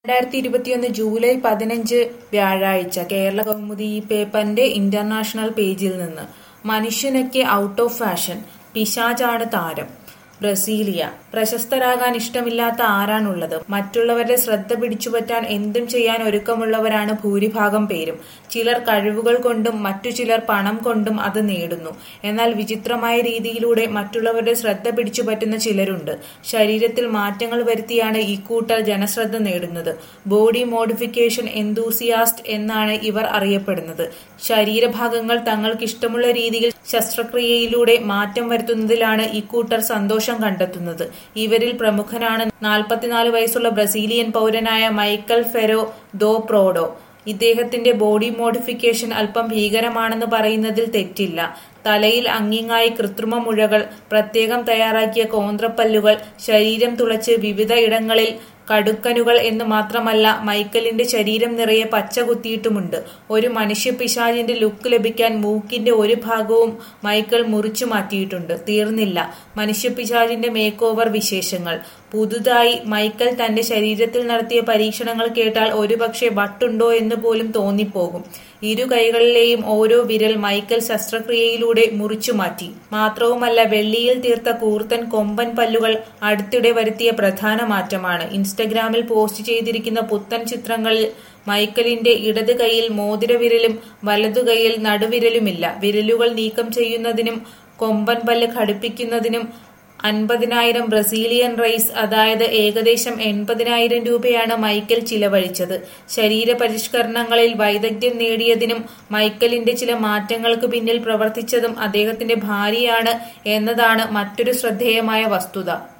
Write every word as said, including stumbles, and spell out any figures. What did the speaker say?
രണ്ടായിരത്തി ഇരുപത്തിയൊന്ന് ജൂലൈ പതിനഞ്ച് വ്യാഴാഴ്ച കേരള കൗമുദി ഈ പേപ്പറിന്റെ ഇന്റർനാഷണൽ പേജിൽ നിന്ന് മനുഷ്യനൊക്കെ ഔട്ട് ഓഫ് ഫാഷൻ, പിശാചാണ് താരം. ബ്രസീലിയ പ്രശസ്തരാകാൻ ഇഷ്ടമില്ലാത്ത ആരാണുള്ളത്? മറ്റുള്ളവരുടെ ശ്രദ്ധ പിടിച്ചുപറ്റാൻ എന്തും ചെയ്യാൻ ഒരുക്കമുള്ളവരാണ് ഭൂരിഭാഗം പേരും. ചിലർ കഴിവുകൾ കൊണ്ടും മറ്റു ചിലർ പണം കൊണ്ടും അത് നേടുന്നു. എന്നാൽ വിചിത്രമായ രീതിയിലൂടെ മറ്റുള്ളവരുടെ ശ്രദ്ധ പിടിച്ചുപറ്റുന്ന ചിലരുണ്ട്. ശരീരത്തിൽ മാറ്റങ്ങൾ വരുത്തിയാണ് ഇക്കൂട്ടർ ജനശ്രദ്ധ നേടുന്നത്. ബോഡി മോഡിഫിക്കേഷൻ എന്തൂസിയാസ്റ്റ് എന്നാണ് ഇവർ അറിയപ്പെടുന്നത്. ശരീരഭാഗങ്ങൾ തങ്ങൾക്കിഷ്ടമുള്ള രീതിയിൽ ശസ്ത്രക്രിയയിലൂടെ മാറ്റം വരുത്തുന്നതിലാണ് ഇക്കൂട്ടർ സന്തോഷം കണ്ടെത്തുന്നത്. ഇവരിൽ പ്രമുഖനാണ് നാൽപ്പത്തിനാല് വയസ്സുള്ള ബ്രസീലിയൻ പൗരനായ മൈക്കൽ ഫെരോ ദോ പ്രോഡോ. ഇദ്ദേഹത്തിന്റെ ബോഡി മോഡിഫിക്കേഷൻ അല്പം ഭീകരമാണെന്ന് പറയുന്നതിൽ തെറ്റില്ല. തലയിൽ അങ്ങിങ്ങായി കൃത്രിമ മുഴകൾ, പ്രത്യേകം തയ്യാറാക്കിയ കോന്ത്രപ്പല്ലുകൾ, ശരീരം തുളച്ച് വിവിധ ഇടങ്ങളിൽ കടുക്കനുകൾ എന്ന് മാത്രമല്ല, മൈക്കലിന്റെ ശരീരം നിറയെ പച്ച കുത്തിയിട്ടുമുണ്ട്. ഒരു മനുഷ്യപിശാചിന്റെ ലുക്ക് ലഭിക്കാൻ മൂക്കിന്റെ ഒരു ഭാഗവും മൈക്കൽ മുറിച്ചു മാറ്റിയിട്ടുണ്ട്. തീർന്നില്ല മനുഷ്യപിശാചിന്റെ മേക്ക് ഓവർ വിശേഷങ്ങൾ. പുതുതായി മൈക്കൽ തന്റെ ശരീരത്തിൽ നടത്തിയ പരീക്ഷണങ്ങൾ കേട്ടാൽ ഒരുപക്ഷെ വട്ടുണ്ടോ എന്ന് പോലും തോന്നിപ്പോകും. ഇരു കൈകളിലെയും ഓരോ വിരൽ മൈക്കൽ ശസ്ത്രക്രിയയിലൂടെ മുറിച്ചുമാറ്റി. മാത്രവുമല്ല, വെള്ളിയിൽ തീർത്ത കൂർത്തൻ കൊമ്പൻ പല്ലുകൾ അടുത്തിടെ വരുത്തിയ പ്രധാന മാറ്റമാണ്. ഇൻസ്റ്റഗ്രാമിൽ പോസ്റ്റ് ചെയ്തിരിക്കുന്ന പുത്തൻ ചിത്രങ്ങളിൽ മൈക്കലിന്റെ ഇടത് കൈയിൽ മോതിരവിരലും വലതു കൈയിൽ നടുവിരലുമില്ല. വിരലുകൾ നീക്കം ചെയ്യുന്നതിനും കൊമ്പൻ പല്ല് ഘടിപ്പിക്കുന്നതിനും അൻപതിനായിരം ബ്രസീലിയൻ റൈസ്, അതായത് ഏകദേശം എൺപതിനായിരം രൂപയാണ് മൈക്കൽ ചിലവഴിച്ചത്. ശരീര പരിഷ്കരണങ്ങളിൽ വൈദഗ്ധ്യം നേടിയതിനും മൈക്കലിന്റെ ചില മാറ്റങ്ങൾക്ക് പിന്നിൽ പ്രവർത്തിച്ചതും അദ്ദേഹത്തിന്റെ ഭാര്യയാണ് എന്നതാണ് മറ്റൊരു ശ്രദ്ധേയമായ വസ്തുത.